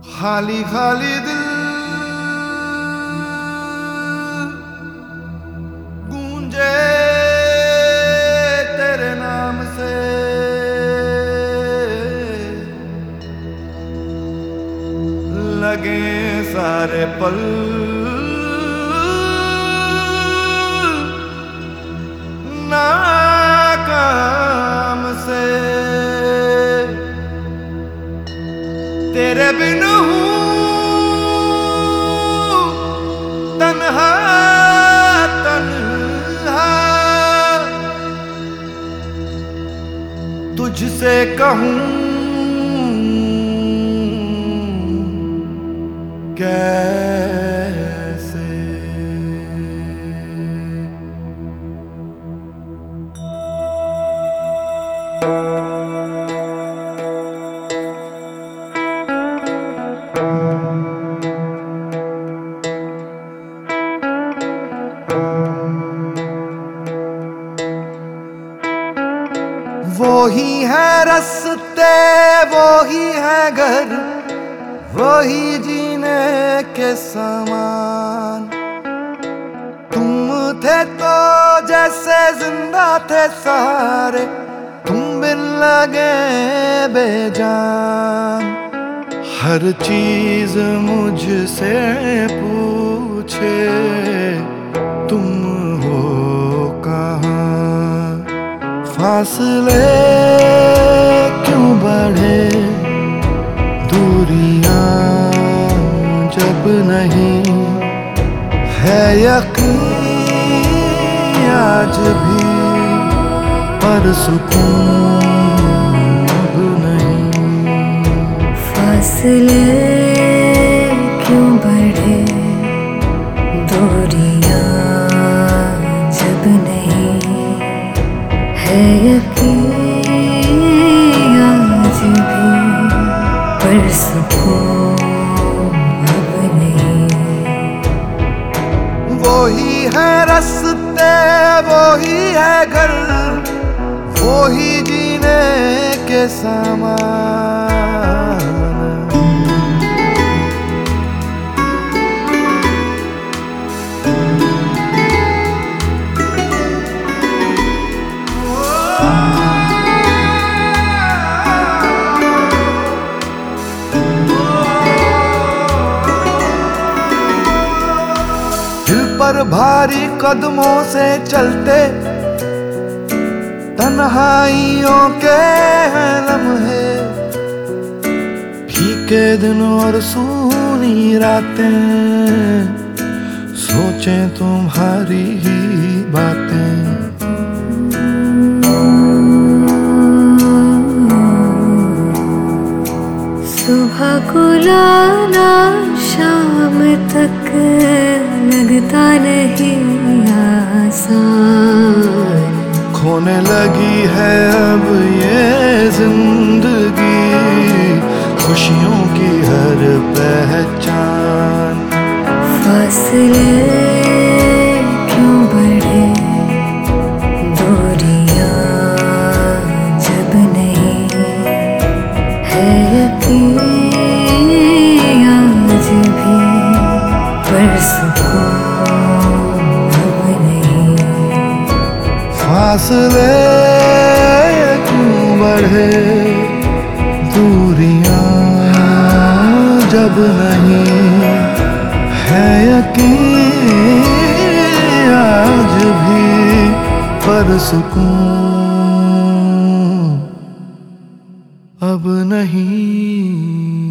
खाली खाली दिल गूंजे तेरे नाम से, लगे सारे पल नाकाम से। तेरे बिन हूँ तन्हा तन्हा, तुझसे कहूँ कैसे। वो ही है रास्ते, वो ही है घर, वो ही जीने के समान। तुम थे तो जैसे जिंदा थे सारे, तुम बिन लगे बेजान। हर चीज मुझसे पूछे तुम हो कहाँ। फासले क्यों बढ़े, दूरियां जब नहीं है यकीन आज भी, पर सुकून अब नहीं। फासले क्यों बढ़े, दूरियां जब नहीं है यकीन आज भी, पर सुकून अब नहीं। वो ही है रास्ते, वो ही है घर, वो ही जीने के सामान। दिल पर भारी कदमों से चलते, तन्हाइयों के हैं लम्हे, फीके दिन और सूनी रातें, सोचें तुम्हारी ही बातें। सुबह को लाना शाम तक लगता नहीं आसान। खोने लगी है अब ये जिंदगी, खुशियों की हर पहचान। फासले क्यों बढ़े, दूरियां जब नहीं है यकीन आज भी, पर सुकून अब नहीं। फासले क्यों बढ़े, दूरियां जब नहीं है यकीन आज भी, पर सुकून अब नहीं।